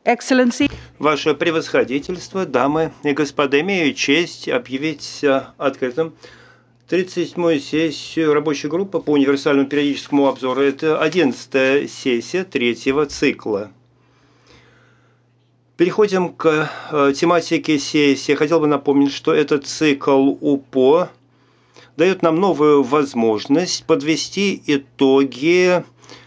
Excellency. Ваше превосходительство, дамы и господа, имею честь объявить открытым 37-ю сессию рабочей группы по универсальному периодическому обзору. Это 11-я сессия третьего цикла. Переходим к тематике сессии. Хотел бы напомнить, что этот цикл УПО дает нам новую возможность подвести итоги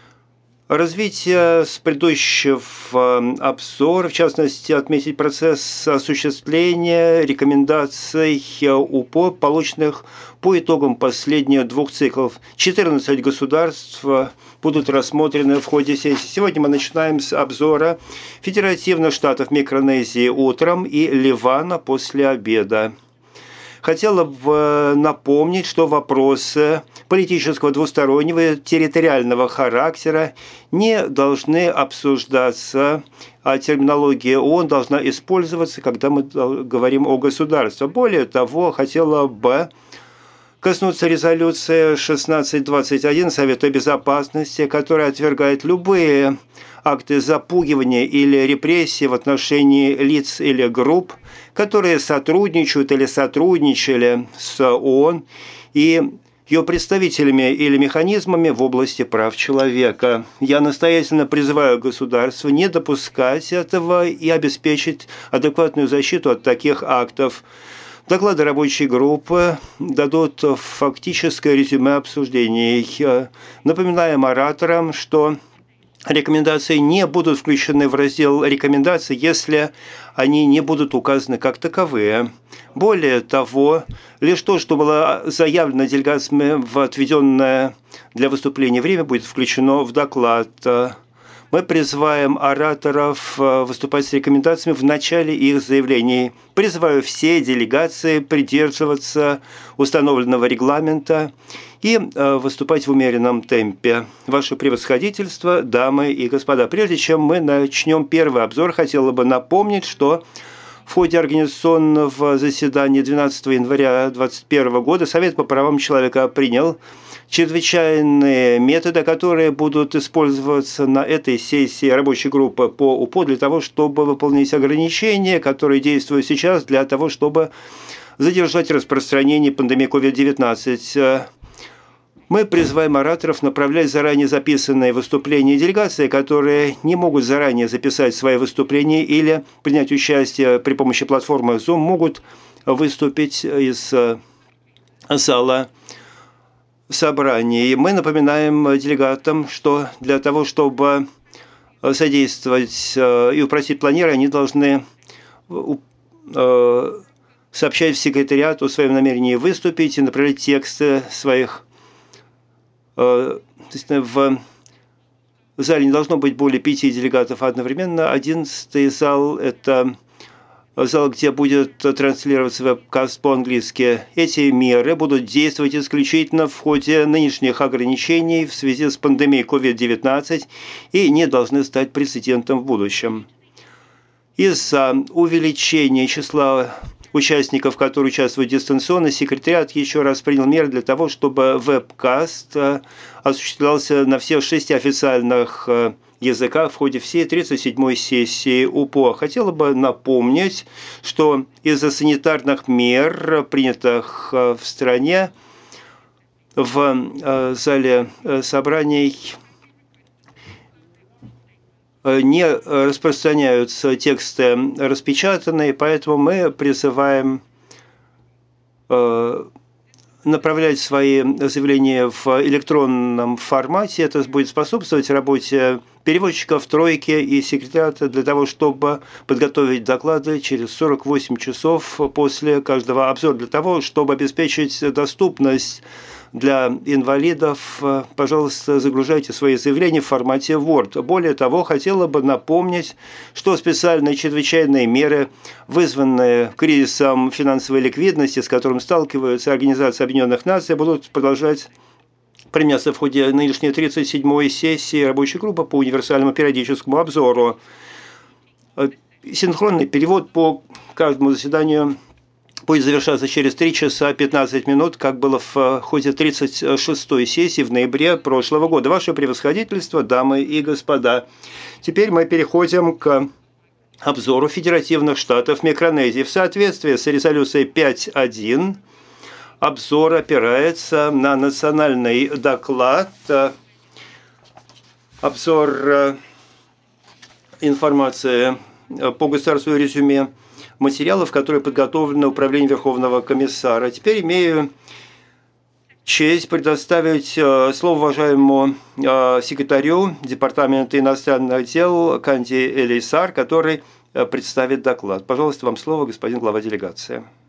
развитие с предыдущего обзора, в частности, отметить процесс осуществления рекомендаций УПО, полученных по итогам последних двух циклов. 14 государств будут рассмотрены в ходе сессии. Сегодня мы начинаем с обзора федеративных штатов Микронезии утром и Ливана после обеда. Хотела бы напомнить, что вопросы политического двустороннего территориального характера не должны обсуждаться, а терминология ООН должна использоваться, когда мы говорим о государстве. Более того, хотела бы коснуться резолюции 1621 Совета Безопасности, которая отвергает любые акты запугивания или репрессий в отношении лиц или групп, которые сотрудничают или сотрудничали с ООН и ее представителями или механизмами в области прав человека. Я настоятельно призываю государство не допускать этого и обеспечить адекватную защиту от таких актов. Доклады рабочей группы дадут фактическое резюме обсуждений. Напоминаем ораторам, что рекомендации не будут включены в раздел «Рекомендации», если они не будут указаны как таковые. Более того, лишь то, что было заявлено делегациями в отведенное для выступления время, будет включено в доклад. Мы призываем ораторов выступать с рекомендациями в начале их заявлений. Призываю все делегации придерживаться установленного регламента и выступать в умеренном темпе. Ваше превосходительство, дамы и господа, прежде чем мы начнем первый обзор, хотела бы напомнить, что в ходе организационного заседания 12 января 2021 года Совет по правам человека принял чрезвычайные методы, которые будут использоваться на этой сессии рабочей группы по УПО для того, чтобы выполнить ограничения, которые действуют сейчас, для того, чтобы задержать распространение пандемии COVID-19. Мы призываем ораторов направлять заранее записанные выступления делегации, которые не могут заранее записать свои выступления или принять участие при помощи платформы Zoom, могут выступить из зала собраний. Мы напоминаем делегатам, что для того, чтобы содействовать и упростить планирование, они должны сообщать в секретариат о своем намерении выступить и направлять тексты своих. В зале не должно быть более 5 делегатов одновременно. 11-й зал – это зал, где будет транслироваться вебкаст по-английски. Эти меры будут действовать исключительно в ходе нынешних ограничений в связи с пандемией COVID-19 и не должны стать прецедентом в будущем. Из-за увеличения числа участников, которые участвуют дистанционно, секретариат еще раз принял меры для того, чтобы вебкаст осуществлялся на всех 6 официальных языках в ходе всей 37-й сессии УПО. Хотела бы напомнить, что из-за санитарных мер, принятых в стране, в зале собраний не распространяются тексты распечатанные, поэтому мы призываем направлять свои заявления в электронном формате. Это будет способствовать работе переводчиков, тройки и секретариата для того, чтобы подготовить доклады через 48 часов после каждого обзора, для того, чтобы обеспечить доступность для инвалидов. Пожалуйста, загружайте свои заявления в формате Word. Более того, хотела бы напомнить, что специальные чрезвычайные меры, вызванные кризисом финансовой ликвидности, с которым сталкиваются Организация Объединенных Наций, будут продолжать применяться в ходе нынешней 37-й сессии рабочей группы по универсальному периодическому обзору. Синхронный перевод по каждому заседанию будет завершаться через 3 часа 15 минут, как было в ходе 36-й сессии в ноябре прошлого года. Ваше превосходительство, дамы и господа. Теперь мы переходим к обзору федеративных штатов Микронезии. В соответствии с резолюцией 5.1 обзор опирается на национальный доклад, обзор информации по государству резюме материалов, которые подготовлены Управлением Верховного комиссара. Теперь имею честь предоставить слово уважаемому секретарю Департамента иностранных дел Канди Элейсар, который представит доклад. Пожалуйста, вам слово, господин глава делегации.